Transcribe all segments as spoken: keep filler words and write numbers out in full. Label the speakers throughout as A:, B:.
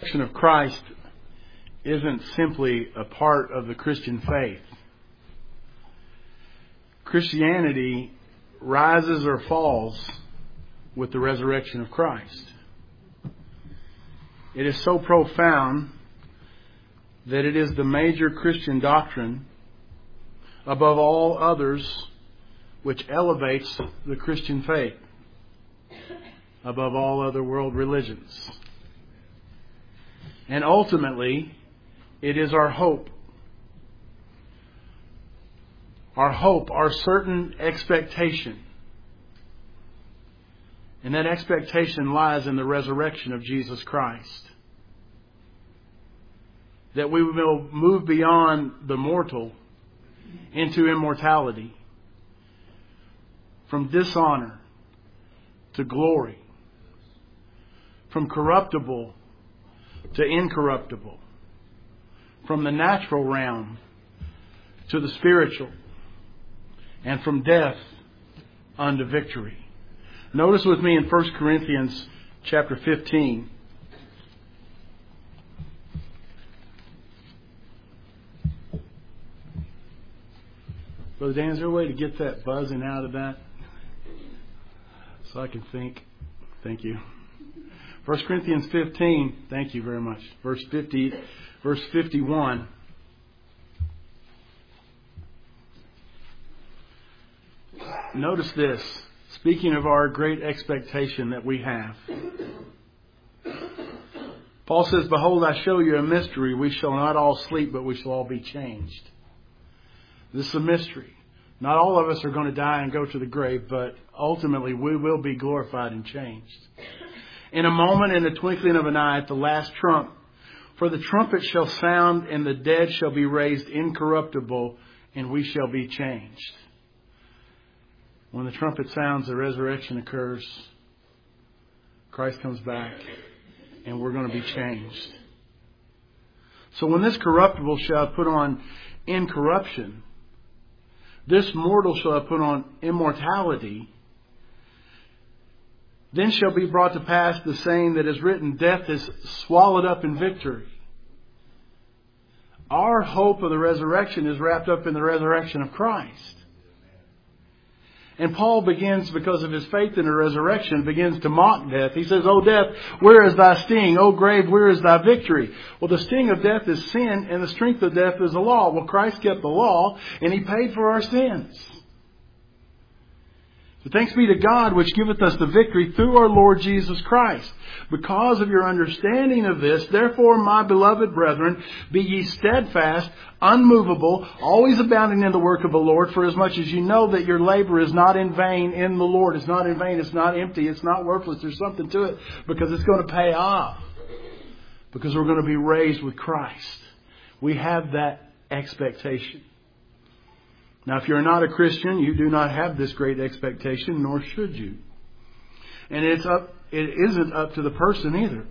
A: of Christ isn't simply a part of the Christian faith. Christianity rises or falls with the resurrection of Christ. It is so profound that it is the major Christian doctrine above all others which elevates the Christian faith above all other world religions. And ultimately, it is our hope. Our hope, our certain expectation. And that expectation lies in the resurrection of Jesus Christ. That we will move beyond the mortal into immortality. From dishonor to glory. From corruptible to incorruptible. From the natural realm to the spiritual. And from death unto victory. Notice with me in First Corinthians chapter fifteen. Brother Dan, is there a way to get that buzzing out of that? So I can think. Thank you. First Corinthians fifteen. Thank you very much. Verse fifty, verse fifty-one. Notice this. Speaking of our great expectation that we have. Paul says, "Behold, I show you a mystery. We shall not all sleep, but we shall all be changed." This is a mystery. Not all of us are going to die and go to the grave, but ultimately we will be glorified and changed. In a moment, in the twinkling of an eye, at the last trump, for the trumpet shall sound, and the dead shall be raised incorruptible, and we shall be changed. When the trumpet sounds, the resurrection occurs. Christ comes back, and we're going to be changed. So when this corruptible shall put on incorruption, this mortal shall put on immortality, then shall be brought to pass the saying that is written, death is swallowed up in victory. Our hope of the resurrection is wrapped up in the resurrection of Christ. And Paul begins, because of his faith in the resurrection, begins to mock death. He says, "O death, where is thy sting? O grave, where is thy victory?" Well, the sting of death is sin, and the strength of death is the law. Well, Christ kept the law, and He paid for our sins. But thanks be to God, which giveth us the victory through our Lord Jesus Christ. Because of your understanding of this, therefore, my beloved brethren, be ye steadfast, unmovable, always abounding in the work of the Lord, for as much as you know that your labor is not in vain in the Lord. It's not in vain. It's not empty. It's not worthless. There's something to it, because it's going to pay off. Because we're going to be raised with Christ. We have that expectation. Now, if you're not a Christian, you do not have this great expectation, nor should you. And it's up, it isn't up to the person either.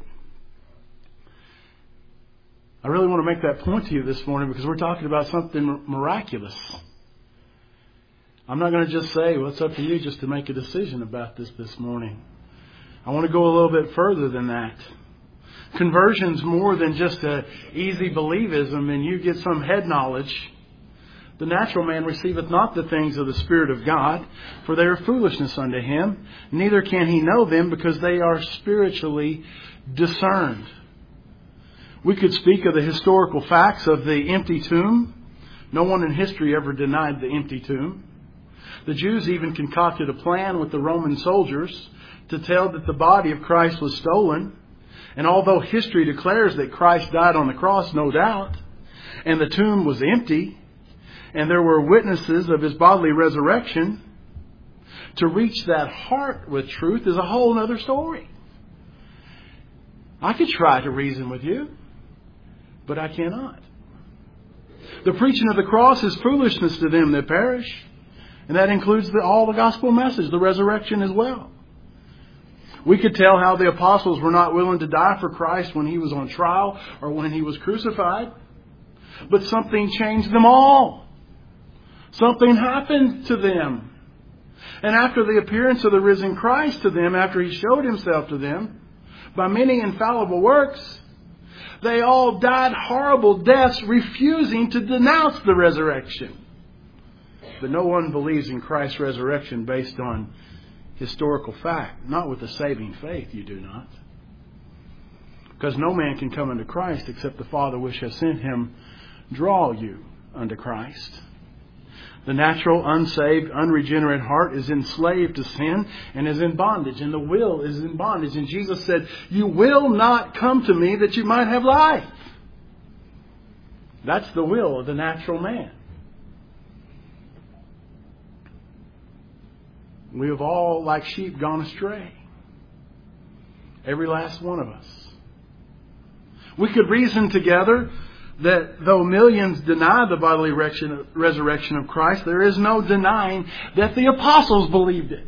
A: I really want to make that point to you this morning, because we're talking about something miraculous. I'm not going to just say, well, it's up to you just to make a decision about this this morning. I want to go a little bit further than that. Conversion's more than just a easy believism and you get some head knowledge. The natural man receiveth not the things of the Spirit of God, for they are foolishness unto him. Neither can he know them, because they are spiritually discerned. We could speak of the historical facts of the empty tomb. No one in history ever denied the empty tomb. The Jews even concocted a plan with the Roman soldiers to tell that the body of Christ was stolen. And although history declares that Christ died on the cross, no doubt, and the tomb was empty, and there were witnesses of His bodily resurrection, to reach that heart with truth is a whole other story. I could try to reason with you, but I cannot. The preaching of the cross is foolishness to them that perish. And that includes the, all the gospel message, the resurrection as well. We could tell how the apostles were not willing to die for Christ when He was on trial or when He was crucified. But something changed them all. Something happened to them. And after the appearance of the risen Christ to them, after He showed Himself to them by many infallible works, They all died horrible deaths, refusing to denounce the resurrection. But no one believes in Christ's resurrection based on historical fact. Not with a saving faith, you do not. Because no man can come unto Christ except the Father which has sent him draw you unto Christ. The natural, unsaved, unregenerate heart is enslaved to sin and is in bondage. And the will is in bondage. And Jesus said, you will not come to me that you might have life. That's the will of the natural man. We have all, like sheep, gone astray. Every last one of us. We could reason together that though millions deny the bodily resurrection of Christ, there is no denying that the apostles believed it.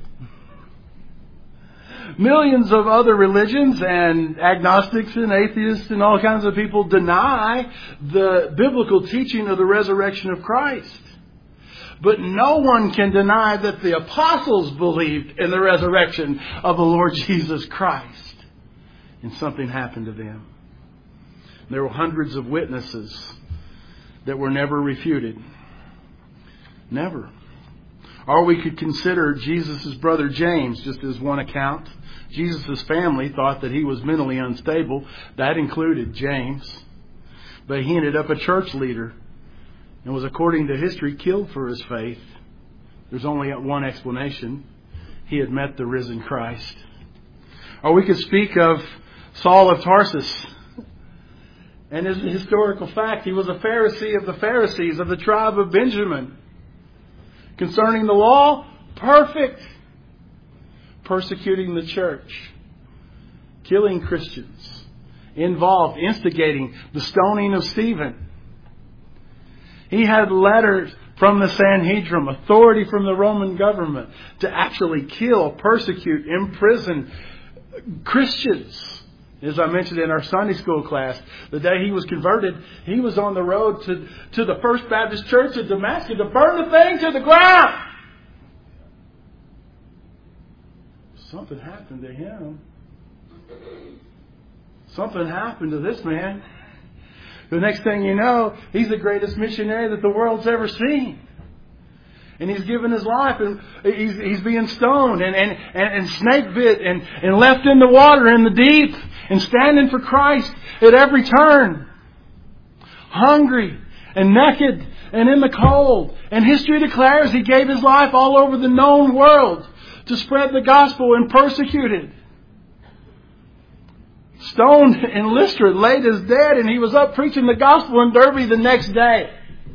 A: Millions of other religions and agnostics and atheists and all kinds of people deny the biblical teaching of the resurrection of Christ. But no one can deny that the apostles believed in the resurrection of the Lord Jesus Christ. And something happened to them. There were hundreds of witnesses that were never refuted. Never. Or we could consider Jesus' brother James, just as one account. Jesus' family thought that he was mentally unstable. That included James. But he ended up a church leader and was, according to history, killed for his faith. There's only one explanation. He had met the risen Christ. Or we could speak of Saul of Tarsus. And as a historical fact, he was a Pharisee of the Pharisees of the tribe of Benjamin. Concerning the law, perfect. Persecuting the church. Killing Christians. Involved, instigating the stoning of Stephen. He had letters from the Sanhedrin, authority from the Roman government, to actually kill, persecute, imprison Christians. As I mentioned in our Sunday school class, the day he was converted, he was on the road to, to the First Baptist Church of Damascus to burn the thing to the ground. Something happened to him. Something happened to this man. The next thing you know, he's the greatest missionary that the world's ever seen. And he's given his life, and he's, he's being stoned and, and, and, and snake bit and, and left in the water in the deep and standing for Christ at every turn. Hungry and naked and in the cold. And history declares he gave his life all over the known world to spread the gospel and persecuted. Stoned in Lystra, laid as dead, and he was up preaching the gospel in Derby the next day.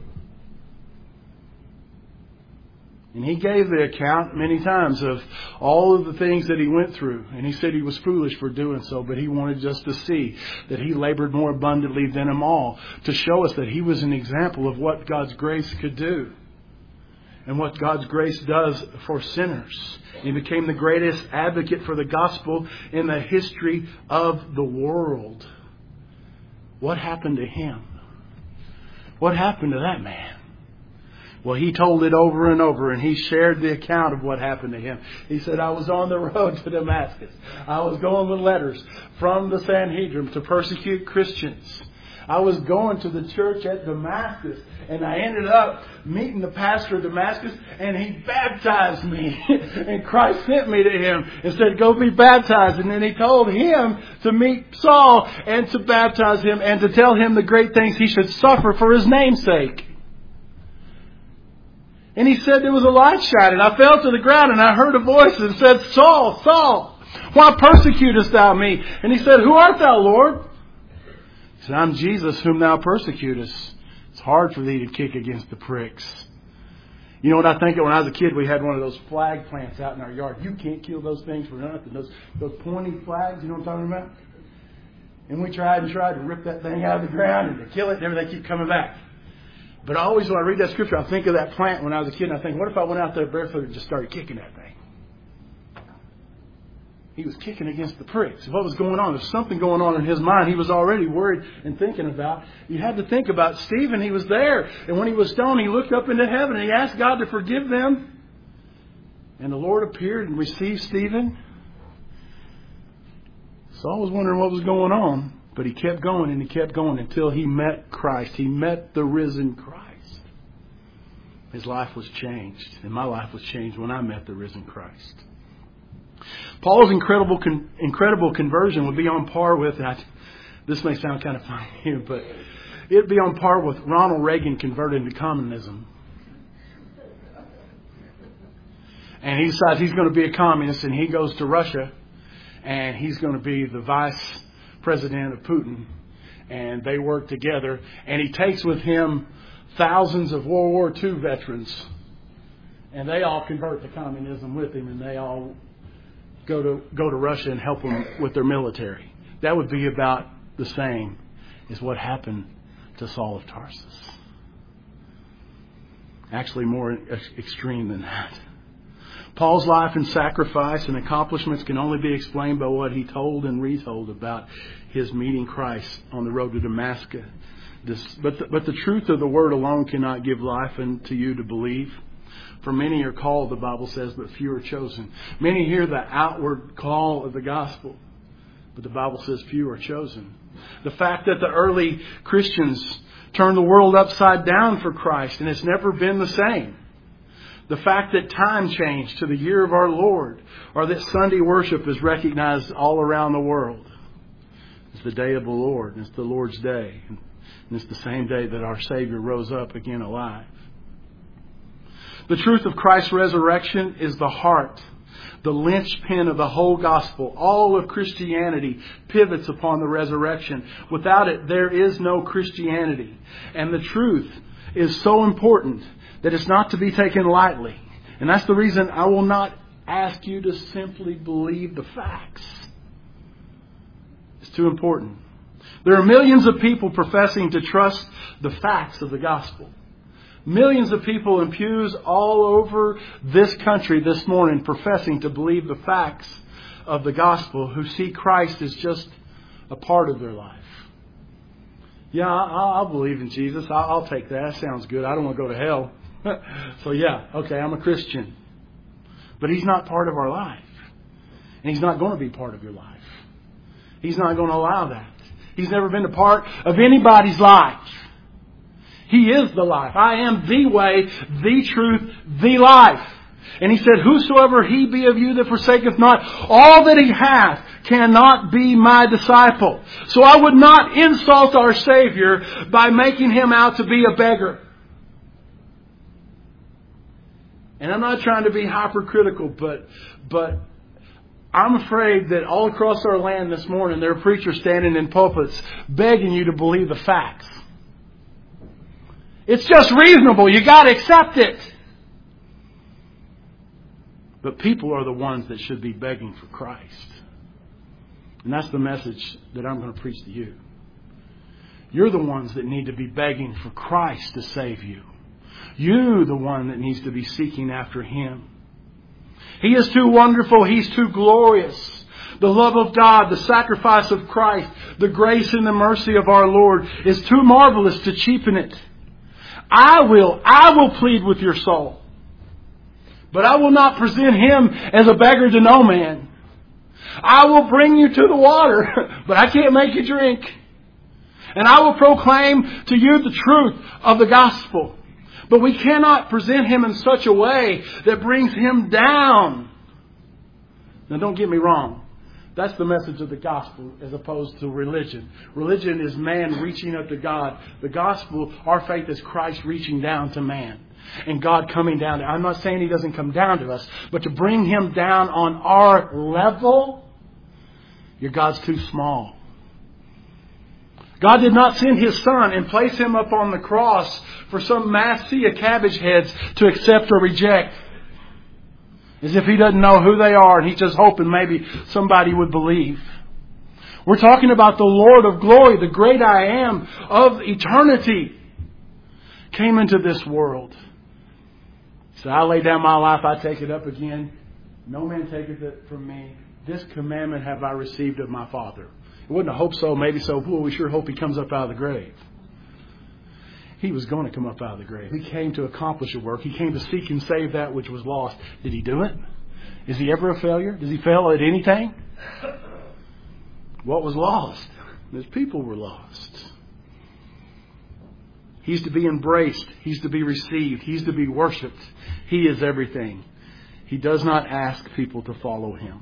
A: And he gave the account many times of all of the things that he went through. And he said he was foolish for doing so, but he wanted us to see that he labored more abundantly than them all, to show us that he was an example of what God's grace could do and what God's grace does for sinners. He became the greatest advocate for the gospel in the history of the world. What happened to him? What happened to that man? Well, he told it over and over, and he shared the account of what happened to him. He said, I was on the road to Damascus. I was going with letters from the Sanhedrin to persecute Christians. I was going to the church at Damascus, and I ended up meeting the pastor of Damascus, and he baptized me. And Christ sent me to him and said, go be baptized. And then he told him to meet Saul and to baptize him and to tell him the great things he should suffer for his name's sake. And he said there was a light shining. I fell to the ground and I heard a voice that said, Saul, Saul, why persecutest thou me? And he said, who art thou, Lord? He said, I'm Jesus whom thou persecutest. It's hard for thee to kick against the pricks. You know what I think? When I was a kid, we had one of those flag plants out in our yard. You can't kill those things for nothing. Those, those pointy flags, you know what I'm talking about? And we tried and tried to rip that thing out of the ground and to kill it, and everything keep coming back. But I always, when I read that scripture, I think of that plant when I was a kid, and I think, what if I went out there barefoot and just started kicking that thing? He was kicking against the pricks. What was going on? There's something going on in his mind. He was already worried and thinking about. You had to think about Stephen. He was there. And when he was stoned, he looked up into heaven and he asked God to forgive them. And the Lord appeared and received Stephen. Saul was wondering what was going on. But he kept going and he kept going until he met Christ. He met the risen Christ. His life was changed. And my life was changed when I met the risen Christ. Paul's incredible con- incredible conversion would be on par with, and I, this may sound kind of funny here, but it'd be on par with Ronald Reagan converting to communism. And he decides he's going to be a communist, and he goes to Russia, and he's going to be the vice president of Putin. And they work together, and he takes with him thousands of World War Two veterans, and they all convert to communism with him, and they all go to go to Russia and help them with their military. That would be about the same as what happened to Saul of Tarsus. Actually, more extreme than that. Paul's life and sacrifice and accomplishments can only be explained by what he told and retold about his meeting Christ on the road to Damascus. This, but, the, but the truth of the word alone cannot give life unto you to believe. For many are called, the Bible says, but few are chosen. Many hear the outward call of the gospel, but the Bible says few are chosen. The fact that the early Christians turned the world upside down for Christ, and it's never been the same. The fact that time changed to the year of our Lord, or that Sunday worship is recognized all around the world. It's the day of the Lord, and it's the Lord's day. And it's the same day that our Savior rose up again alive. The truth of Christ's resurrection is the heart, the linchpin of the whole gospel. All of Christianity pivots upon the resurrection. Without it, there is no Christianity. And the truth is so important that it's not to be taken lightly. And that's the reason I will not ask you to simply believe the facts. It's too important. There are millions of people professing to trust the facts of the gospel. Millions of people in pews all over this country this morning professing to believe the facts of the gospel, who see Christ as just a part of their life. Yeah, I'll, I'll believe in Jesus. I'll, I'll take that. That sounds good. I don't want to go to hell. So yeah, okay, I'm a Christian. But He's not part of our life. And He's not going to be part of your life. He's not going to allow that. He's never been a part of anybody's life. He is the life. I am the way, the truth, the life. And He said, whosoever he be of you that forsaketh not all that he hath cannot be my disciple. So I would not insult our Savior by making Him out to be a beggar. And I'm not trying to be hypercritical, but but I'm afraid that all across our land this morning there are preachers standing in pulpits begging you to believe the facts. It's just reasonable. You got to accept it. But people are the ones that should be begging for Christ. And that's the message that I'm going to preach to you. You're the ones that need to be begging for Christ to save you. You, the one that needs to be seeking after Him. He is too wonderful. He's too glorious. The love of God, the sacrifice of Christ, the grace and the mercy of our Lord is too marvelous to cheapen it. I will, I will plead with your soul. But I will not present Him as a beggar to no man. I will bring you to the water, but I can't make you drink. And I will proclaim to you the truth of the gospel. But we cannot present Him in such a way that brings Him down. Now don't get me wrong. That's the message of the gospel as opposed to religion. Religion is man reaching up to God. The gospel, our faith, is Christ reaching down to man. And God coming down. I'm not saying He doesn't come down to us, but to bring Him down on our level, your God's too small. God did not send His Son and place Him up on the cross for some mass sea of cabbage heads to accept or reject. As if He doesn't know who they are and He's just hoping maybe somebody would believe. We're talking about the Lord of glory, the great I am of eternity, came into this world. So I lay down my life, I take it up again. No man taketh it from me. This commandment have I received of my Father. It wasn't a hope so, maybe so. Well, we sure hope He comes up out of the grave. He was going to come up out of the grave. He came to accomplish a work. He came to seek and save that which was lost. Did He do it? Is He ever a failure? Does He fail at anything? What was lost? His people were lost. He's to be embraced. He's to be received. He's to be worshipped. He is everything. He does not ask people to follow Him.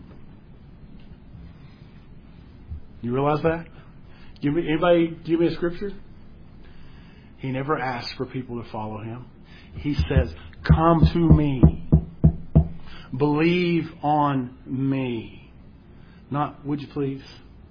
A: You realize that? Give me, anybody give me a scripture? He never asks for people to follow Him. He says, come to me. Believe on me. Not, would you please?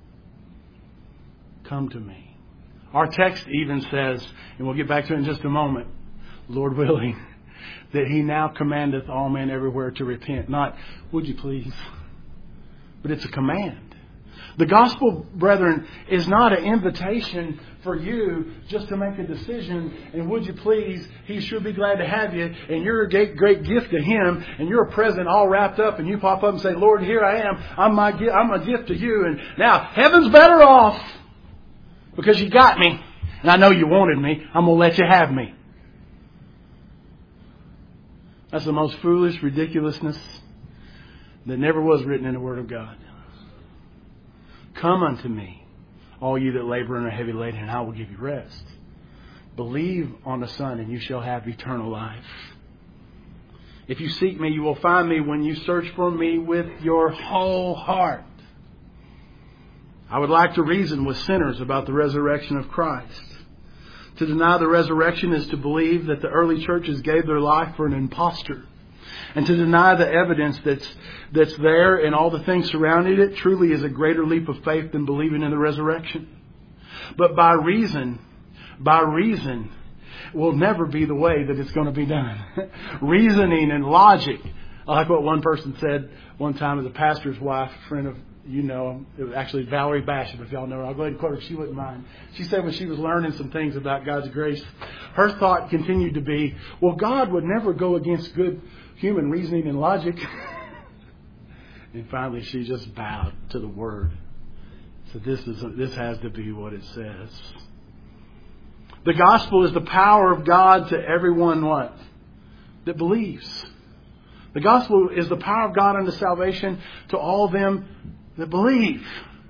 A: Come to me. Our text even says, and we'll get back to it in just a moment, Lord willing, that He now commandeth all men everywhere to repent. Not, would you please? But it's a command. The gospel, brethren, is not an invitation for you just to make a decision. And would you please, He sure be glad to have you. And you're a great, great gift to Him. And you're a present all wrapped up. And you pop up and say, Lord, here I am. I'm, my, I'm a gift to you. And now heaven's better off because you got me. And I know you wanted me. I'm going to let you have me. That's the most foolish ridiculousness that never was written in the Word of God. Come unto me, all you that labor and are heavy laden, and I will give you rest. Believe on the Son, and you shall have eternal life. If you seek me, you will find me when you search for me with your whole heart. I would like to reason with sinners about the resurrection of Christ. To deny the resurrection is to believe that the early churches gave their life for an impostor. And to deny the evidence that's that's there and all the things surrounding it truly is a greater leap of faith than believing in the resurrection. But by reason, by reason will never be the way that it's going to be done. Reasoning and logic. I like what one person said one time as a pastor's wife, a friend of, you know, it was actually Valerie Basham, if y'all know her. I'll go ahead and quote her. She wouldn't mind. She said when she was learning some things about God's grace, her thought continued to be, well, God would never go against good human reasoning and logic. And finally she just bowed to the Word. So this is this has to be what it says. The gospel is the power of God to everyone what? That believes. The gospel is the power of God unto salvation to all them that believe.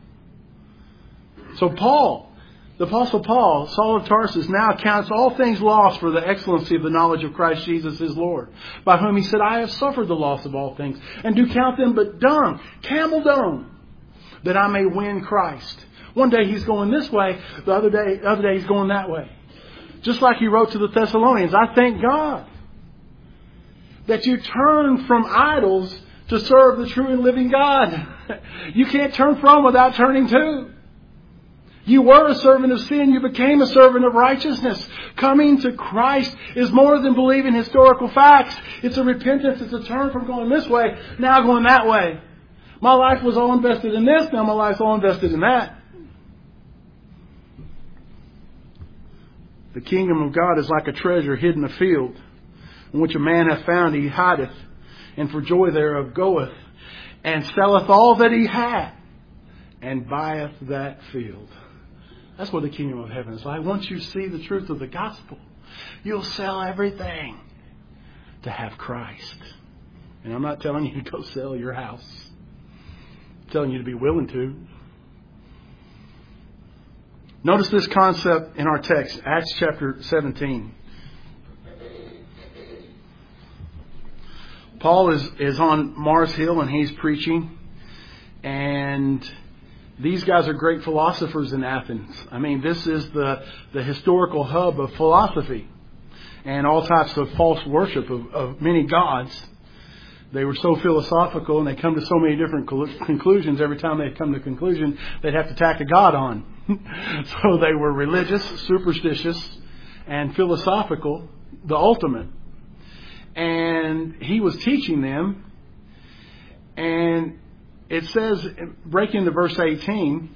A: So Paul, the Apostle Paul, Saul of Tarsus, now counts all things lost for the excellency of the knowledge of Christ Jesus his Lord, by whom he said, I have suffered the loss of all things, and do count them but dung, camel dung, that I may win Christ. One day he's going this way, the other day, the other day he's going that way. Just like he wrote to the Thessalonians, I thank God that you turn from idols to serve the true and living God. You can't turn from without turning to. You were a servant of sin. You became a servant of righteousness. Coming to Christ is more than believing historical facts. It's a repentance. It's a turn from going this way, now going that way. My life was all invested in this. Now my life's all invested in that. The kingdom of God is like a treasure hid in a field, in which a man hath found, he hideth, and for joy thereof goeth, and selleth all that he hath, and buyeth that field. That's what the kingdom of heaven is like. Once you see the truth of the gospel, you'll sell everything to have Christ. And I'm not telling you to go sell your house. I'm telling you to be willing to. Notice this concept in our text, Acts chapter seventeen. Paul is, is on Mars Hill and he's preaching. And these guys are great philosophers in Athens. I mean, this is the, the historical hub of philosophy and all types of false worship of, of many gods. They were so philosophical and they come to so many different conclusions. Every time they come to a conclusion, they'd have to tack a god on. So they were religious, superstitious, and philosophical, the ultimate. And he was teaching them. And it says, breaking to verse eighteen,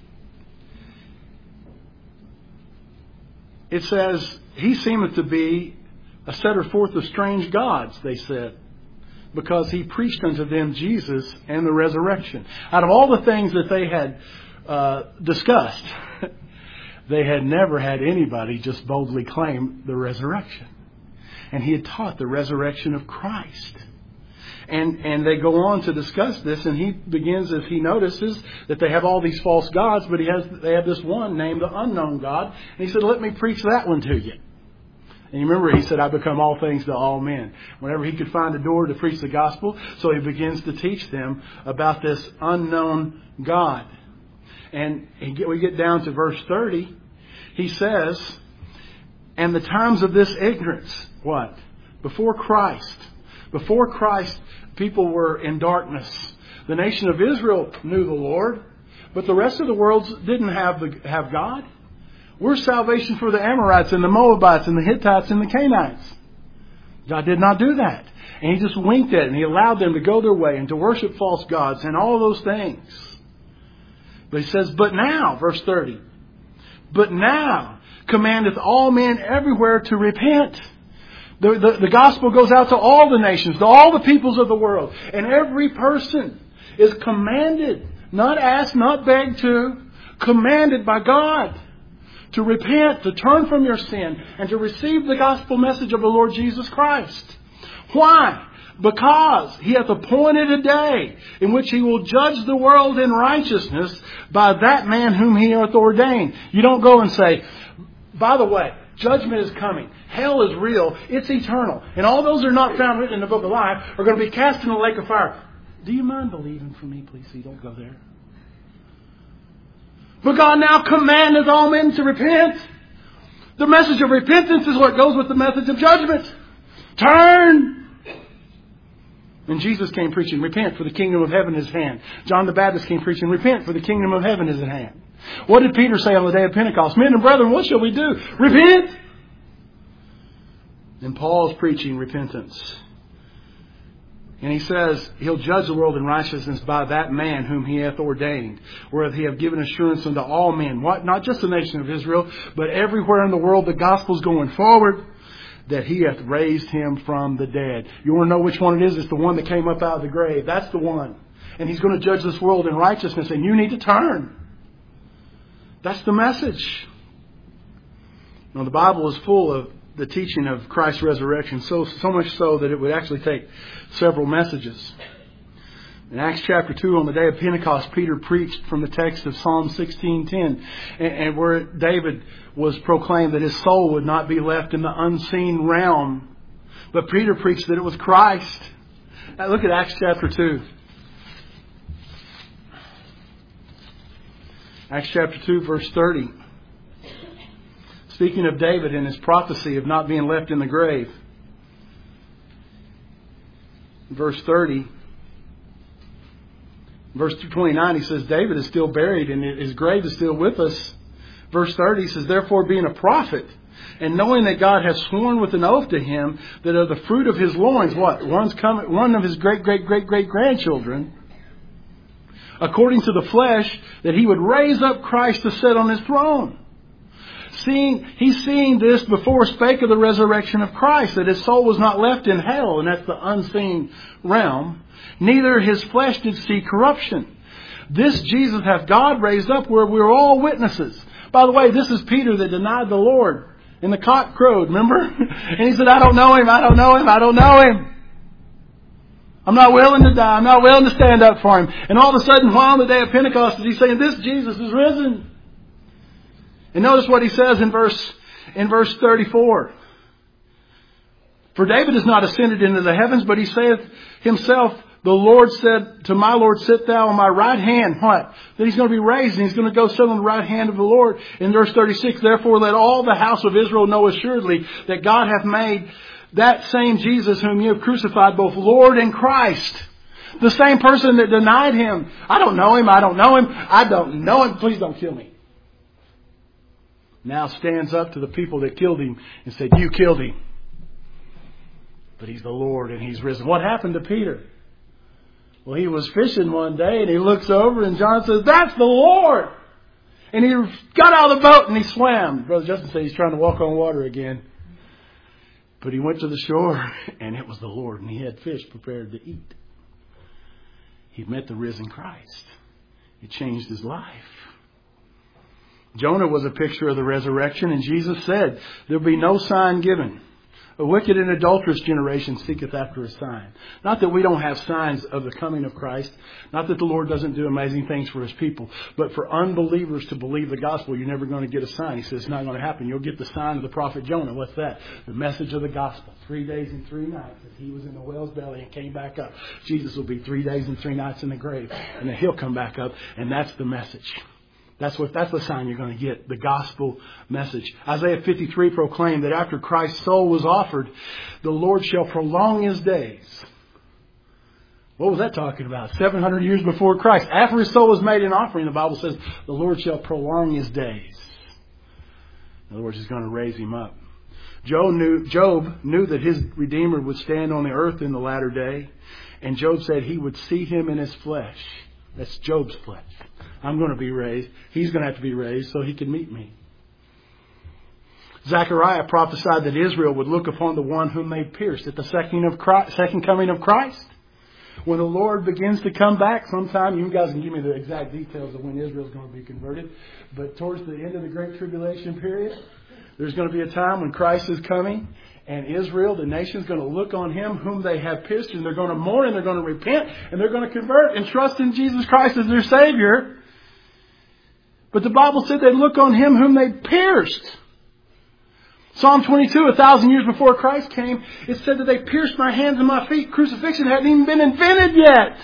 A: it says, he seemeth to be a setter forth of strange gods, they said, because he preached unto them Jesus and the resurrection. Out of all the things that they had uh, discussed, they had never had anybody just boldly claim the resurrection. And he had taught the resurrection of Christ. And and they go on to discuss this, and he begins as he notices that they have all these false gods, but he has they have this one named the unknown God. And he said, let me preach that one to you. And you remember he said, I become all things to all men. Whenever he could find a door to preach the gospel, so he begins to teach them about this unknown God. And we get down to verse thirty. He says, and the times of this ignorance, what? Before Christ. Before Christ, people were in darkness. The nation of Israel knew the Lord, but the rest of the world didn't have the, have God. We're salvation for the Amorites and the Moabites and the Hittites and the Canaanites. God did not do that. And He just winked at it, and He allowed them to go their way and to worship false gods and all those things. But He says, but now, verse thirty, but now commandeth all men everywhere to repent. The, the, the gospel goes out to all the nations, to all the peoples of the world. And every person is commanded, not asked, not begged to, commanded by God to repent, to turn from your sin, and to receive the gospel message of the Lord Jesus Christ. Why? Because He hath appointed a day in which He will judge the world in righteousness by that man whom He hath ordained. You don't go and say, by the way, judgment is coming. Hell is real. It's eternal. And all those that are not found written in the book of life are going to be cast in the lake of fire. Do you mind believing for me, please? So you don't go there. But God now commandeth all men to repent. The message of repentance is what goes with the message of judgment. Turn. And Jesus came preaching, repent, for the kingdom of heaven is at hand. John the Baptist came preaching, repent, for the kingdom of heaven is at hand. What did Peter say on the day of Pentecost? Men and brethren, what shall we do? Repent! And Paul's preaching repentance. And he says, He'll judge the world in righteousness by that man whom He hath ordained, whereof He hath given assurance unto all men. What? Not just the nation of Israel, but everywhere in the world the gospel's going forward, that He hath raised Him from the dead. You want to know which one it is? It's the one that came up out of the grave. That's the one. And He's going to judge this world in righteousness, and you need to turn. That's the message. Now, the Bible is full of the teaching of Christ's resurrection, so so much so that it would actually take several messages. In Acts chapter two, on the day of Pentecost, Peter preached from the text of Psalm sixteen ten, and, and where David was proclaimed that his soul would not be left in the unseen realm. But Peter preached that it was Christ. Now look at Acts chapter two. Acts chapter two, verse thirty. Speaking of David and his prophecy of not being left in the grave. Verse thirty. Verse twenty-nine, he says, David is still buried and his grave is still with us. Verse thirty, he says, therefore being a prophet, and knowing that God hath sworn with an oath to him, that of the fruit of his loins, what? One's coming, one of his great, great, great, great grandchildren, according to the flesh, that He would raise up Christ to sit on His throne. Seeing, he's seeing this before spake of the resurrection of Christ, that His soul was not left in hell, and that's the unseen realm. Neither His flesh did see corruption. This Jesus hath God raised up, where we are all witnesses. By the way, this is Peter that denied the Lord. And the cock crowed, remember? And he said, I don't know Him, I don't know Him, I don't know Him. I'm not willing to die, I'm not willing to stand up for Him. And all of a sudden, while on the day of Pentecost, is He saying, this Jesus is risen. And notice what he says in verse in verse thirty-four. For David is not ascended into the heavens, but he saith himself, the Lord said to my Lord, sit thou on my right hand. What? That He's going to be raised and He's going to go sit on the right hand of the Lord. In verse thirty-six, therefore let all the house of Israel know assuredly that God hath made that same Jesus whom you have crucified both Lord and Christ. The same person that denied Him. I don't know Him, I don't know Him, I don't know Him, please don't kill me. Now stands up to the people that killed Him and said, you killed Him. But He's the Lord and He's risen. What happened to Peter? Well, he was fishing one day and he looks over and John says, that's the Lord. And he got out of the boat and he swam. Brother Justin said he's trying to walk on water again. But he went to the shore and it was the Lord and He had fish prepared to eat. He met the risen Christ. It changed his life. Jonah was a picture of the resurrection, and Jesus said, there'll be no sign given A wicked and adulterous generation seeketh after a sign. Not that we don't have signs of the coming of Christ. Not that the Lord doesn't do amazing things for His people. But for unbelievers to believe the gospel, you're never going to get a sign. He says it's not going to happen. You'll get the sign of the prophet Jonah. What's that? The message of the gospel. Three days and three nights. That he was in the whale's belly and came back up. Jesus will be three days and three nights in the grave. And then He'll come back up. And that's the message. That's what, that's the sign you're going to get, the gospel message. Isaiah fifty-three proclaimed that after Christ's soul was offered, the Lord shall prolong His days. What was that talking about? seven hundred years before Christ. After His soul was made an offering, the Bible says the Lord shall prolong His days. In other words, He's going to raise Him up. Job knew, Job knew that his Redeemer would stand on the earth in the latter day. And Job said he would see Him in His flesh. That's Job's flesh. I'm going to be raised. He's going to have to be raised so He can meet me. Zechariah prophesied that Israel would look upon the one whom they pierced at the second of Christ, second coming of Christ. When the Lord begins to come back sometime, you guys can give me the exact details of when Israel's going to be converted. But towards the end of the Great Tribulation period, there's going to be a time when Christ is coming. And Israel, the nation, is going to look on Him whom they have pierced. And they're going to mourn and they're going to repent. And they're going to convert and trust in Jesus Christ as their Savior. But the Bible said they look on Him whom they pierced. Psalm twenty-two, a thousand years before Christ came, it said that they pierced my hands and my feet. Crucifixion hadn't even been invented yet.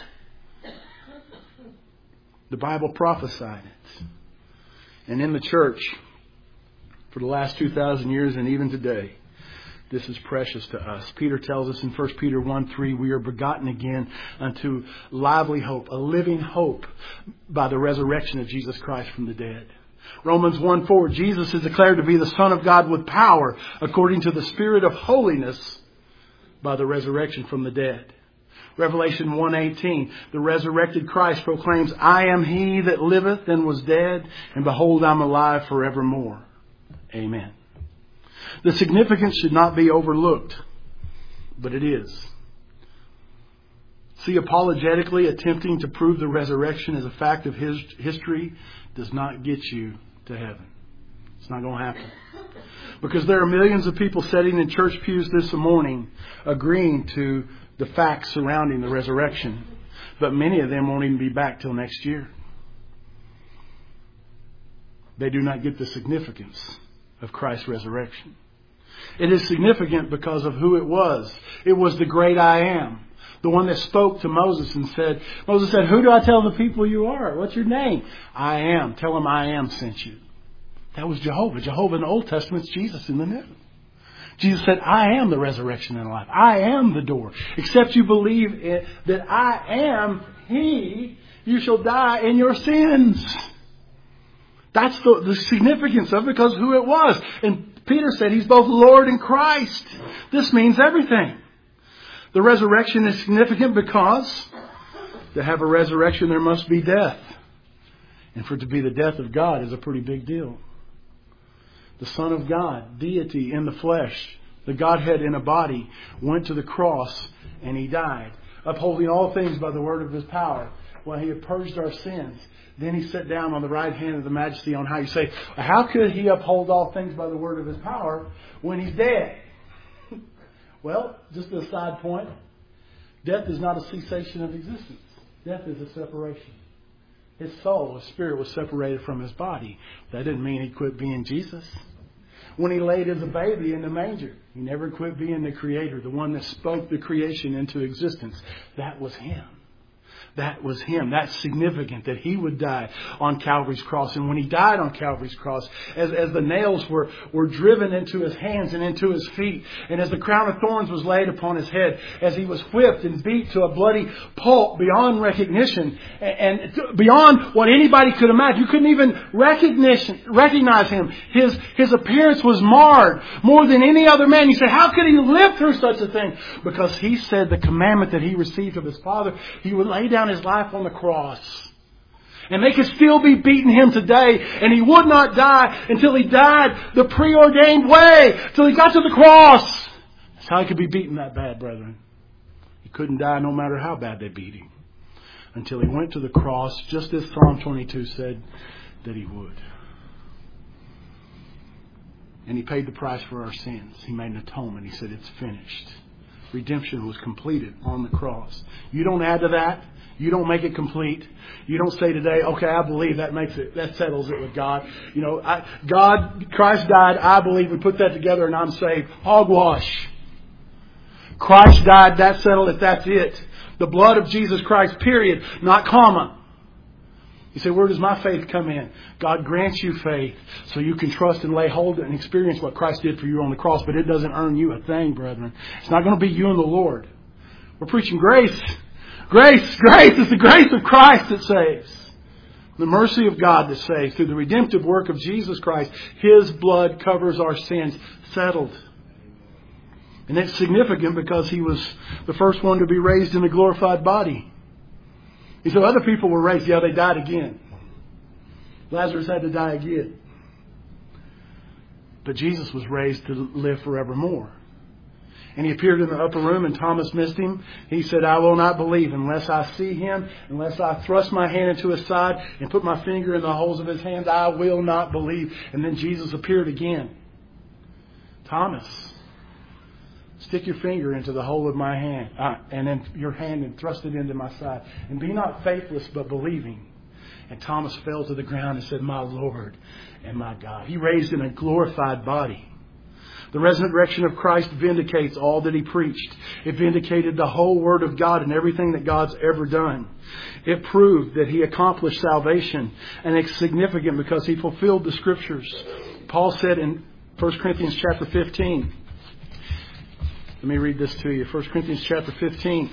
A: The Bible prophesied it. And in the church, for the last two thousand years and even today, this is precious to us. Peter tells us in First Peter one three, we are begotten again unto lively hope, a living hope by the resurrection of Jesus Christ from the dead. Romans one four, Jesus is declared to be the Son of God with power according to the Spirit of holiness by the resurrection from the dead. Revelation one eighteen, the resurrected Christ proclaims, I am He that liveth and was dead, and behold, I'm alive forevermore. Amen. The significance should not be overlooked, but it is. See, apologetically attempting to prove the resurrection as a fact of his history does not get you to heaven. It's not going to happen. Because there are millions of people sitting in church pews this morning agreeing to the facts surrounding the resurrection. But many of them won't even be back till next year. They do not get the significance of Christ's resurrection. It is significant because of who it was. It was the great I am. The one that spoke to Moses and said, Moses said, who do I tell the people you are? What's your name? I am. Tell them I am sent you. That was Jehovah. Jehovah in the Old Testament is Jesus in the New. Jesus said, I am the resurrection and life. I am the door. Except you believe it, that I am He, you shall die in your sins. That's the, the significance of it, because who it was. And Peter said He's both Lord and Christ. This means everything. The resurrection is significant because to have a resurrection there must be death. And for it to be the death of God is a pretty big deal. The Son of God, deity in the flesh, the Godhead in a body, went to the cross and He died, upholding all things by the word of His power. When He had purged our sins, then He sat down on the right hand of the Majesty on high. You say, how could He uphold all things by the word of His power when He's dead? Well, just a side point, death is not a cessation of existence. Death is a separation. His soul, His spirit was separated from His body. That didn't mean He quit being Jesus. When He laid as a baby in the manger, He never quit being the Creator, the one that spoke the creation into existence. That was Him. That was Him. That's significant that He would die on Calvary's cross. And when He died on Calvary's cross, as, as the nails were, were driven into His hands and into His feet, and as the crown of thorns was laid upon His head, as He was whipped and beat to a bloody pulp beyond recognition, and, and beyond what anybody could imagine. You couldn't even recognize, recognize Him. His, his appearance was marred more than any other man. You say, how could He live through such a thing? Because He said the commandment that He received of His Father, He would lay down His life on the cross. And they could still be beating Him today. And He would not die until He died the preordained way. Till He got to the cross. That's how He could be beaten that bad, brethren. He couldn't die no matter how bad they beat Him. Until He went to the cross, just as Psalm twenty-two said that He would. And He paid the price for our sins. He made an atonement. He said, it's finished. Redemption was completed on the cross. You don't add to that. You don't make it complete. You don't say today, okay, I believe that makes it, that settles it with God. You know, I, God, Christ died. I believe we put that together and I'm saved. Hogwash. Christ died. That settled it. That's it. The blood of Jesus Christ, period. Not comma. You say, where does my faith come in? God grants you faith so you can trust and lay hold and experience what Christ did for you on the cross. But it doesn't earn you a thing, brethren. It's not going to be you and the Lord. We're preaching grace. Grace, grace. It's the grace of Christ that saves. The mercy of God that saves. Through the redemptive work of Jesus Christ, His blood covers our sins. Settled. And it's significant because He was the first one to be raised in a glorified body. He said other people were raised. Yeah, they died again. Lazarus had to die again. But Jesus was raised to live forevermore. And He appeared in the upper room and Thomas missed Him. He said, I will not believe unless I see Him, unless I thrust my hand into His side and put my finger in the holes of His hands. I will not believe. And then Jesus appeared again. Thomas, stick your finger into the hole of my hand, uh, and then your hand and thrust it into my side. And be not faithless, but believing. And Thomas fell to the ground and said, my Lord and my God. He raised in a glorified body. The resurrection of Christ vindicates all that He preached. It vindicated the whole Word of God and everything that God's ever done. It proved that He accomplished salvation. And it's significant because He fulfilled the Scriptures. Paul said in First Corinthians chapter fifteen, let me read this to you. First Corinthians chapter fifteen.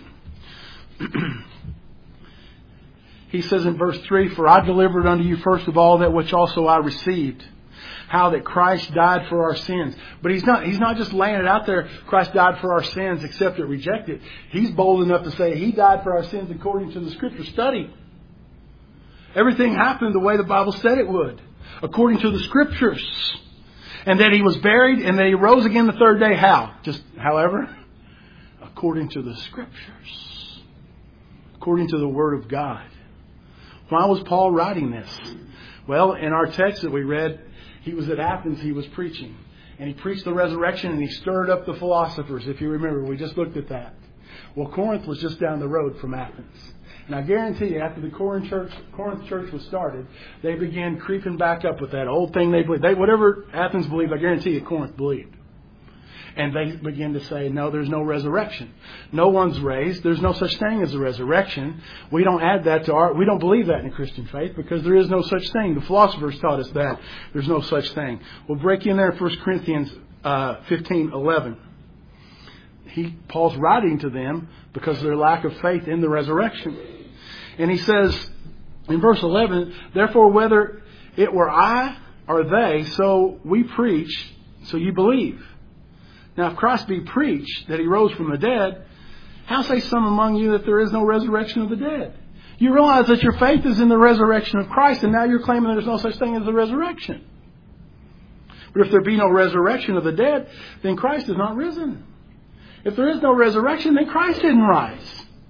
A: He says in verse three, for I delivered unto you first of all that which also I received. How that Christ died for our sins. But he's not, he's not just laying it out there, Christ died for our sins, accept it, reject it. He's bold enough to say He died for our sins according to the Scripture. Study. Everything happened the way the Bible said it would. According to the Scriptures. And that He was buried and that He rose again the third day. How? Just however? According to the Scriptures. According to the Word of God. Why was Paul writing this? Well, in our text that we read, he was at Athens, he was preaching. And he preached the resurrection and he stirred up the philosophers, if you remember. We just looked at that. Well, Corinth was just down the road from Athens. And I guarantee you, after the Corinth church, Corinth church was started, they began creeping back up with that old thing they believed. They, whatever Athens believed, I guarantee you, Corinth believed. And they began to say, no, there's no resurrection. No one's raised. There's no such thing as a resurrection. We don't add that to our, we don't believe that in the Christian faith because there is no such thing. The philosophers taught us that. There's no such thing. We'll break in there in First Corinthians uh, fifteen eleven. He, Paul's writing to them because of their lack of faith in the resurrection. And he says in verse eleven, therefore whether it were I or they, so we preach, so you believe. Now, if Christ be preached that He rose from the dead, how say some among you that there is no resurrection of the dead? You realize that your faith is in the resurrection of Christ, and now you're claiming there's no such thing as a resurrection. But if there be no resurrection of the dead, then Christ is not risen. If there is no resurrection, then Christ didn't rise.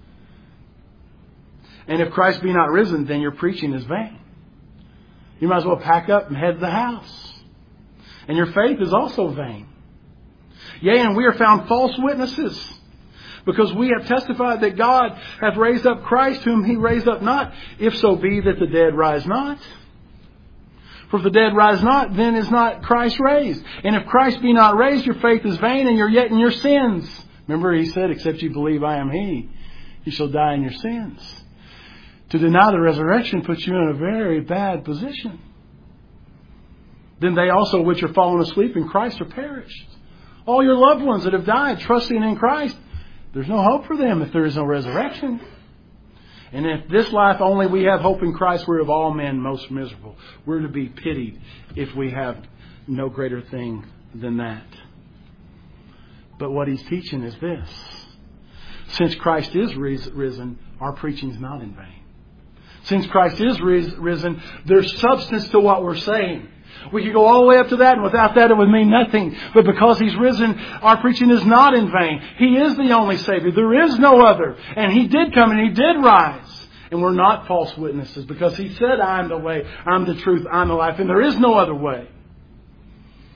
A: And if Christ be not risen, then your preaching is vain. You might as well pack up and head to the house. And your faith is also vain. Yea, and we are found false witnesses, because we have testified that God hath raised up Christ, whom He raised up not, if so be that the dead rise not. For if the dead rise not, then is not Christ raised. And if Christ be not raised, your faith is vain, and you're yet in your sins. Remember He said, except you believe I am He, you shall die in your sins. To deny the resurrection puts you in a very bad position. Then they also which are fallen asleep in Christ are perished. All your loved ones that have died trusting in Christ, there's no hope for them if there is no resurrection. And if this life only we have hope in Christ, we're of all men most miserable. We're to be pitied if we have no greater thing than that. But what He's teaching is this. Since Christ is risen, our preaching is not in vain. Since Christ is risen, there's substance to what we're saying. We could go all the way up to that, and without that it would mean nothing. But because He's risen, our preaching is not in vain. He is the only Savior. There is no other. And He did come and He did rise. And we're not false witnesses, because He said, I am the way, I'm the truth, I'm the life, and there is no other way.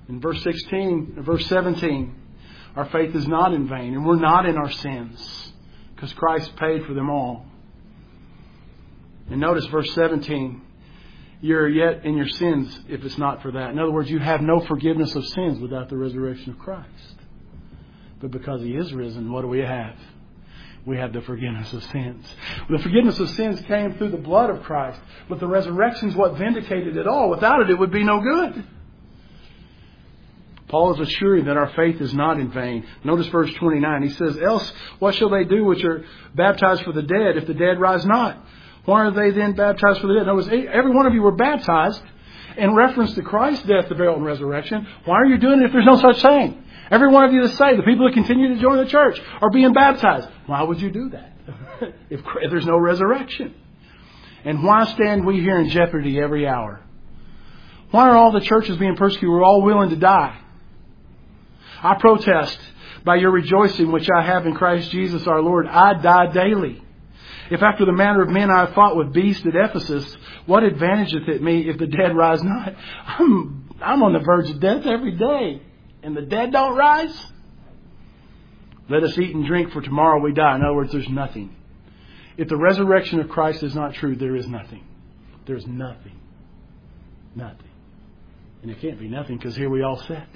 A: In verse sixteen, verse seventeen, our faith is not in vain, and we're not in our sins, because Christ paid for them all. And notice verse seventeen, you're yet in your sins if it's not for that. In other words, you have no forgiveness of sins without the resurrection of Christ. But because He is risen, what do we have? We have the forgiveness of sins. The forgiveness of sins came through the blood of Christ, but the resurrection is what vindicated it all. Without it, it would be no good. Paul is assuring that our faith is not in vain. Notice verse twenty-nine. He says, else what shall they do which are baptized for the dead if the dead rise not? Why are they then baptized for the dead? In other words, every one of you were baptized in reference to Christ's death, the burial, and resurrection. Why are you doing it if there's no such thing? Every one of you that's saved, the people that continue to join the church, are being baptized. Why would you do that if, if there's no resurrection? And why stand we here in jeopardy every hour? Why are all the churches being persecuted? We're all willing to die. I protest by your rejoicing which I have in Christ Jesus our Lord. I die daily. If after the manner of men I have fought with beasts at Ephesus, what advantageth it me if the dead rise not? I'm, I'm on the verge of death every day. And the dead don't rise? Let us eat and drink, for tomorrow we die. In other words, there's nothing. If the resurrection of Christ is not true, there is nothing. There's nothing. Nothing. And it can't be nothing, because here we all sit.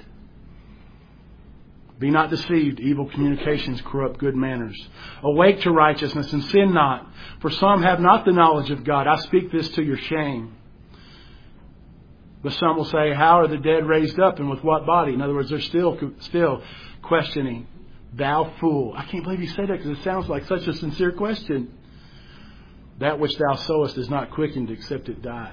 A: Be not deceived. Evil communications corrupt good manners. Awake to righteousness and sin not. For some have not the knowledge of God. I speak this to your shame. But some will say, how are the dead raised up, and with what body? In other words, they're still still questioning. Thou fool. I can't believe you said that, because it sounds like such a sincere question. That which thou sowest is not quickened except it die.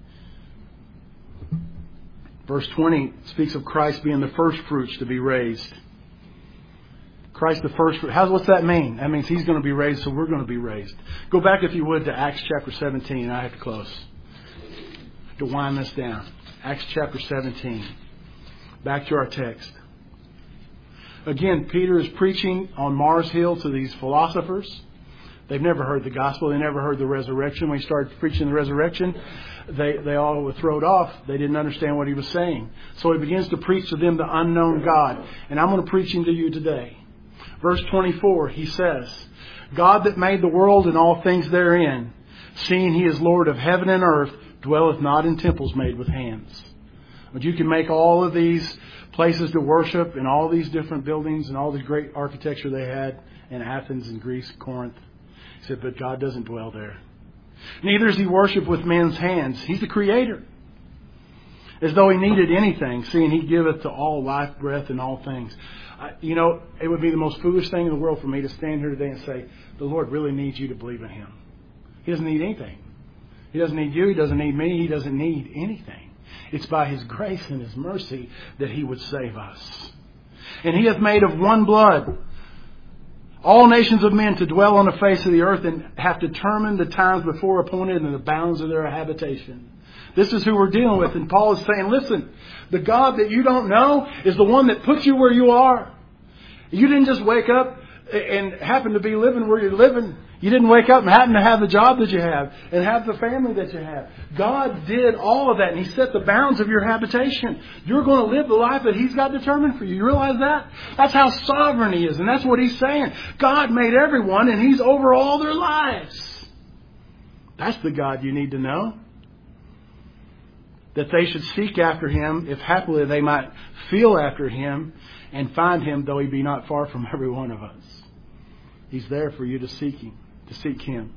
A: Verse twenty speaks of Christ being the first fruits to be raised. Christ the first fruit. How's, what's that mean? That means He's going to be raised, so we're going to be raised. Go back, if you would, to Acts chapter seventeen. I have to close. To wind this down. Acts chapter seventeen. Back to our text. Again, Peter is preaching on Mars Hill to these philosophers. They've never heard the gospel. They never heard the resurrection. When he started preaching the resurrection, they, they all were thrown off. They didn't understand what he was saying. So he begins to preach to them the unknown God. And I'm going to preach him to you today. Verse twenty-four, he says, God that made the world and all things therein, seeing He is Lord of heaven and earth, dwelleth not in temples made with hands. But you can make all of these places to worship and all these different buildings and all the great architecture they had in Athens and Greece, Corinth. He said, but God doesn't dwell there. Neither is He worshipped with men's hands. He's the Creator. As though He needed anything, seeing He giveth to all life, breath, and all things. I, you know, it would be the most foolish thing in the world for me to stand here today and say, the Lord really needs you to believe in Him. He doesn't need anything. He doesn't need you. He doesn't need me. He doesn't need anything. It's by His grace and His mercy that He would save us. And He hath made of one blood all nations of men to dwell on the face of the earth, and hath determined the times before appointed and the bounds of their habitation. This is who we're dealing with. And Paul is saying, listen, the God that you don't know is the one that puts you where you are. You didn't just wake up and happen to be living where you're living. You didn't wake up and happen to have the job that you have and have the family that you have. God did all of that, and He set the bounds of your habitation. You're going to live the life that He's got determined for you. You realize that? That's how sovereign He is, and that's what He's saying. God made everyone, and He's over all their lives. That's the God you need to know. That they should seek after Him, if happily they might feel after Him and find Him, though He be not far from every one of us. He's there for you to seek Him. To seek Him.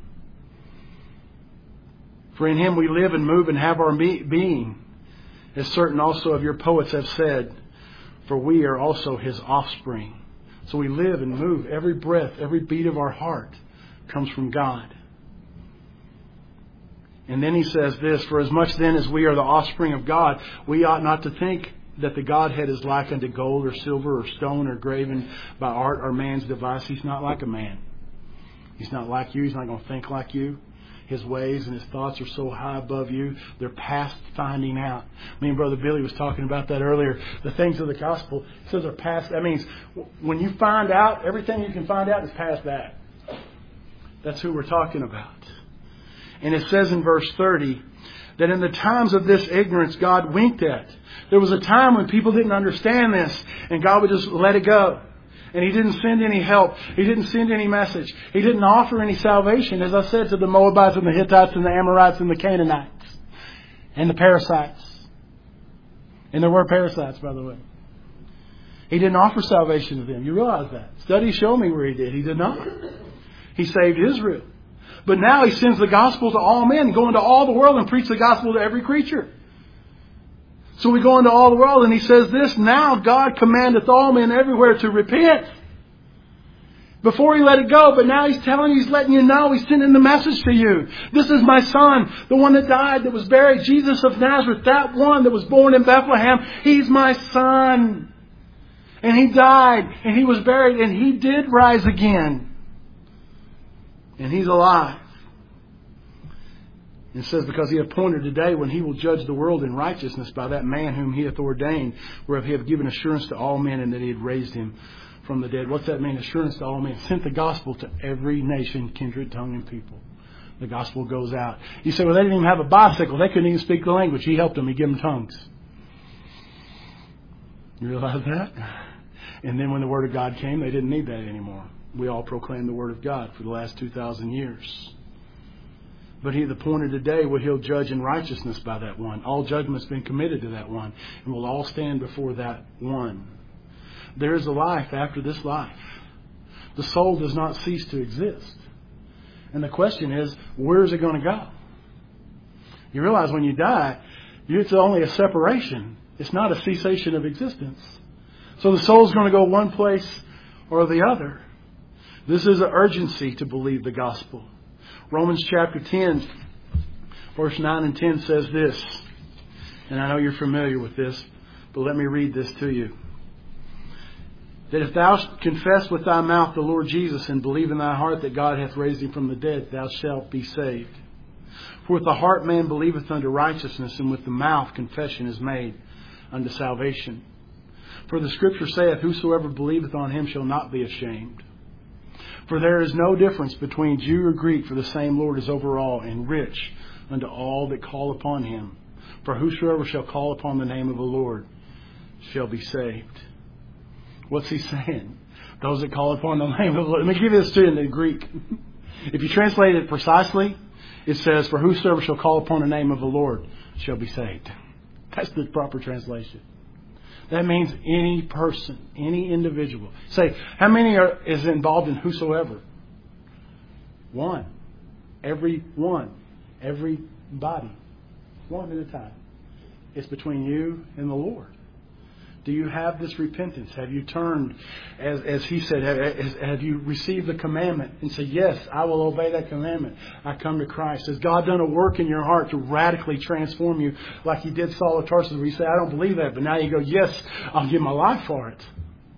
A: For in Him we live and move and have our being, as certain also of your poets have said, for we are also His offspring. So we live and move. Every breath, every beat of our heart comes from God. And then he says this, for as much then as we are the offspring of God, we ought not to think that the Godhead is like unto gold or silver or stone or graven by art or man's device. He's not like a man. He's not like you. He's not going to think like you. His ways and His thoughts are so high above you, they're past finding out. Me and Brother Billy was talking about that earlier. The things of the gospel, it says, are past. That means when you find out, everything you can find out is past that. That's who we're talking about. And it says in verse thirty, that in the times of this ignorance, God winked at. There was a time when people didn't understand this, and God would just let it go. And He didn't send any help. He didn't send any message. He didn't offer any salvation, as I said, to the Moabites and the Hittites and the Amorites and the Canaanites and the parasites. And there were parasites, by the way. He didn't offer salvation to them. You realize that. Studies show me where He did. He did not. He saved Israel. But now He sends the gospel to all men. Go into all the world and preach the gospel to every creature. So we go into all the world and He says this, now God commandeth all men everywhere to repent. Before He let it go, but now He's telling you, He's letting you know, He's sending the message to you. This is my Son, the one that died, that was buried, Jesus of Nazareth, that one that was born in Bethlehem. He's my Son. And He died, and He was buried, and He did rise again. And He's alive. It says, because He appointed a day when He will judge the world in righteousness by that man whom He hath ordained, whereof He hath given assurance to all men, and that He had raised Him from the dead. What's that mean? Assurance to all men. Sent the gospel to every nation, kindred, tongue, and people. The gospel goes out. You say, well, they didn't even have a bicycle. They couldn't even speak the language. He helped them. He gave them tongues. You realize that? And then when the Word of God came, they didn't need that anymore. We all proclaim the Word of God for the last two thousand years. But He hath appointed a day where He'll judge in righteousness by that one. All judgment's been committed to that one. And we'll all stand before that one. There is a life after this life. The soul does not cease to exist. And the question is, where is it going to go? You realize when you die, it's only a separation. It's not a cessation of existence. So the soul's going to go one place or the other. This is an urgency to believe the gospel. Romans chapter ten, verse nine and ten says this. And I know you're familiar with this, but let me read this to you. That if thou confess with thy mouth the Lord Jesus and believe in thy heart that God hath raised Him from the dead, thou shalt be saved. For with the heart man believeth unto righteousness, and with the mouth confession is made unto salvation. For the Scripture saith, whosoever believeth on Him shall not be ashamed. For there is no difference between Jew or Greek, for the same Lord is over all, and rich unto all that call upon Him. For whosoever shall call upon the name of the Lord shall be saved. What's He saying? Those that call upon the name of the Lord. Let me give you this to you in the Greek. If you translate it precisely, it says, for whosoever shall call upon the name of the Lord shall be saved. That's the proper translation. That means any person, any individual. Say, how many are is involved in whosoever? One. Every one. Everybody. One at a time. It's between you and the Lord. Do you have this repentance? Have you turned, as, as He said, have, have you received the commandment and said, yes, I will obey that commandment. I come to Christ. Has God done a work in your heart to radically transform you like He did Saul of Tarsus, where you say, I don't believe that. But now you go, yes, I'll give my life for it.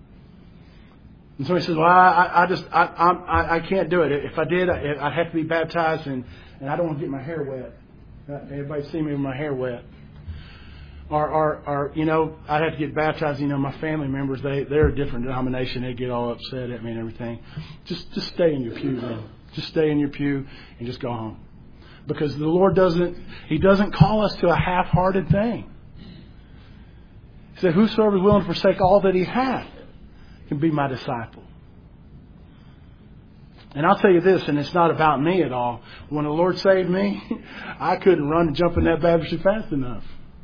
A: And somebody says, well, I, I just, I, I, I can't do it. If I did, I, I'd have to be baptized, and, and I don't want to get my hair wet. Everybody see me with my hair wet. Or, or, or, you know, I'd have to get baptized. You know, my family members, they, they're a different denomination. They get all upset at me and everything. Just, just stay in your pew, then. Just stay in your pew and just go home. Because the Lord doesn't, He doesn't call us to a half-hearted thing. He said, whosoever is willing to forsake all that he hath can be my disciple. And I'll tell you this, and it's not about me at all. When the Lord saved me, I couldn't run and jump in that baptistry fast enough.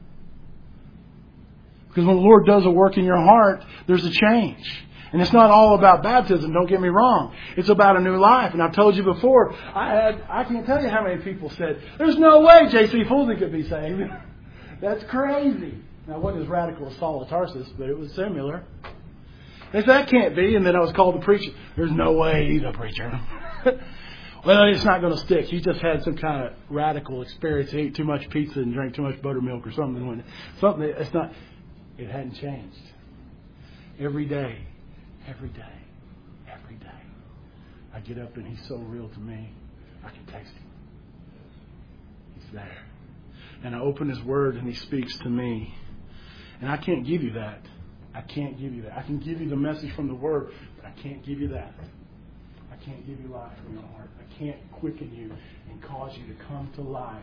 A: Because when the Lord does a work in your heart, there's a change. And it's not all about baptism, don't get me wrong. It's about a new life. And I've told you before, I had I can't tell you how many people said, there's no way J C Fulton could be saved. That's crazy. Now, it wasn't as radical as Saul of Tarsus, but it was similar. They said, that can't be. And then I was called to preach. There's no way he's a preacher. Well, it's not going to stick. He just had some kind of radical experience. He ate too much pizza and drank too much buttermilk or something. Something it's not... It hadn't changed. Every day, every day, every day, I get up and He's so real to me, I can taste Him. He's there. And I open His Word and He speaks to me. And I can't give you that. I can't give you that. I can give you the message from the Word, but I can't give you that. I can't give you life from your heart. I can't quicken you and cause you to come to life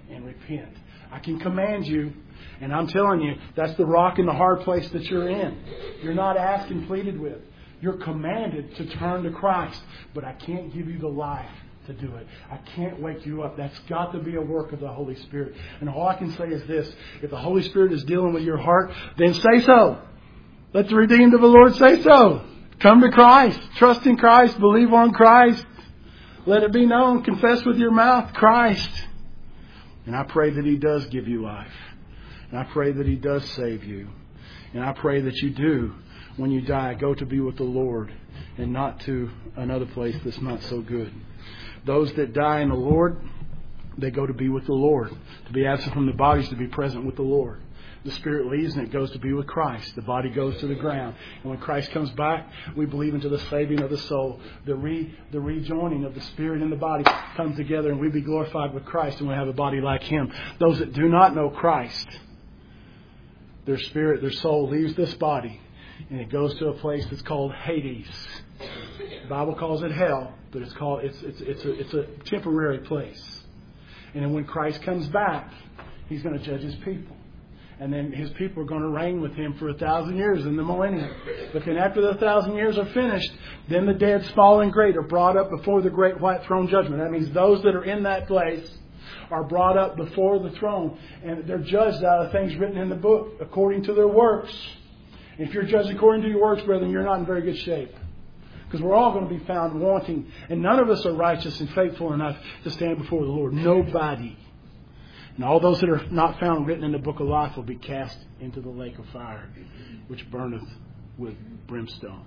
A: and repent. I can command you, and I'm telling you, that's the rock and the hard place that you're in. You're not asked and pleaded with. You're commanded to turn to Christ, but I can't give you the life to do it. I can't wake you up. That's got to be a work of the Holy Spirit. And all I can say is this: if the Holy Spirit is dealing with your heart, then say so. Let the redeemed of the Lord say so. Come to Christ. Trust in Christ. Believe on Christ. Let it be known. Confess with your mouth Christ. And I pray that He does give you life. And I pray that He does save you. And I pray that you do, when you die, go to be with the Lord and not to another place that's not so good. Those that die in the Lord, they go to be with the Lord. To be absent from the bodies, to be present with the Lord. The Spirit leaves and it goes to be with Christ. The body goes to the ground. And when Christ comes back, we believe into the saving of the soul. The re, the rejoining of the Spirit and the body come together, and we be glorified with Christ, and we have a body like Him. Those that do not know Christ, their spirit, their soul leaves this body, and it goes to a place that's called Hades. The Bible calls it hell, but it's called it's it's it's a, it's a temporary place. And then when Christ comes back, He's going to judge His people. And then His people are going to reign with Him for a thousand years in the millennium. But then after the thousand years are finished, then the dead, small and great, are brought up before the great white throne judgment. That means those that are in that place are brought up before the throne. And they're judged out of things written in the book according to their works. And if you're judged according to your works, brethren, you're not in very good shape. Because we're all going to be found wanting. And none of us are righteous and faithful enough to stand before the Lord. Nobody. And all those that are not found written in the book of life will be cast into the lake of fire, which burneth with brimstone.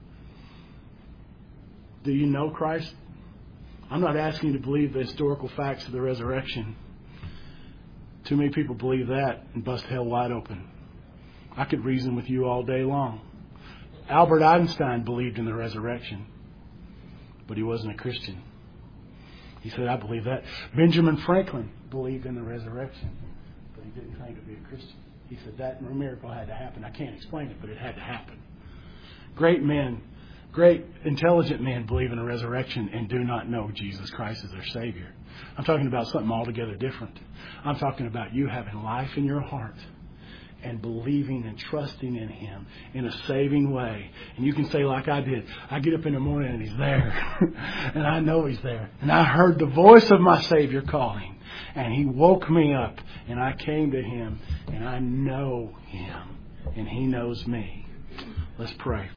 A: Do you know Christ? I'm not asking you to believe the historical facts of the resurrection. Too many people believe that and bust hell wide open. I could reason with you all day long. Albert Einstein believed in the resurrection, but he wasn't a Christian. He said, I believe that. Benjamin Franklin believed in the resurrection, but he didn't claim to be a Christian. He said that miracle had to happen. I can't explain it, but it had to happen. Great men, great intelligent men believe in the resurrection and do not know Jesus Christ as their Savior. I'm talking about something altogether different. I'm talking about you having life in your heart and believing and trusting in Him in a saving way. And you can say like I did, I get up in the morning and He's there. And I know He's there. And I heard the voice of my Savior calling. And He woke me up. And I came to Him. And I know Him. And He knows me. Let's pray.